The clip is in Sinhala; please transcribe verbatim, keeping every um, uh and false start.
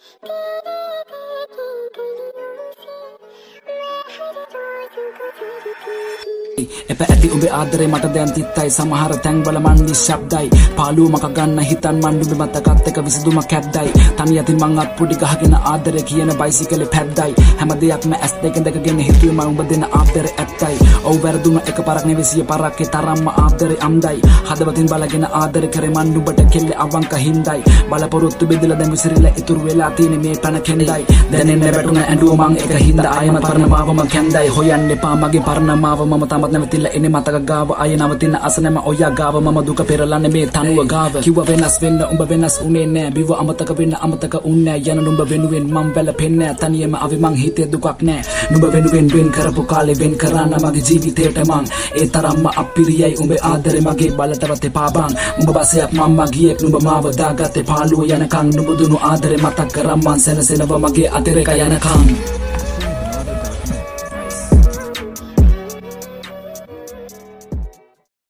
එප ඇති උඹේ ආදරේ මට දැන් තිත්තයි සමහර තැන්වල මන් නිශ්ශබ්දයි පාළුව මක ගන්න හිතන් මන් නුඹේ මතකත් එක විසඳුමක් ඇද්දයි තනි යතින් මං අත්පුඩි ගහගෙන ආදරේ කියන බයිසිකලේ පැද්දයි හැම දෙයක්ම ඇස් දෙකෙන් දැකගෙන හිතුවේ මම උඹ දෙන ආදරේ ඇත්තයි ඔව් වැරදුන එකපාරක් නෙවෙයි සිය පාරක් ඒ තරම්ම ආදරේ අම්දයි හදවතින් බලගෙන ආදරේ කරේ මන් නුඹට කෙල්ල අවංක හින්දයි බලපොරොත්තු බෙදලා දැන් විසිරිලා ඉතුරු වෙලා තියෙන්නේ මේ පැන කෙන්දයි දැනෙන්නේ වැටුණ ඇඬුව මං එක හින්දා ආයම පරණ මාවම කැන්දයි හොයන්න එපා මගේ පරණ මාව මම තමත් නැවතිලා එන්නේ මතක ගාව අය නවතින අසනම ඔයා ගාව මම දුක පෙරලන්නේ මේ තනුව ගාව කිව්ව වෙනස් වෙන්න උඹ වෙනස් උනේ නෑ බිව අමතක වෙන්න අමතක උන්නේ යන නුඹ වෙනුවෙන් මම වැළපෙන්නේ තනියම අවි මං හිතේ දුකක් නෑ නුඹ වෙනුවෙන් වෙන් කරපු කාලේ වෙන් කරාන මගේ ජීවිතේට මං ඒ තරම්ම අපිරියයි උඹේ ආදරේ මගේ බලටවත් එපා බං උඹ බසයක් මම ගියෙක් නුඹ මාව දාගත්තේ පාළුව යනකන් නුඹ දුනු ආදරේ මතක් කරන් මං සැනසෙනව මගේ අතිරේක යනකන්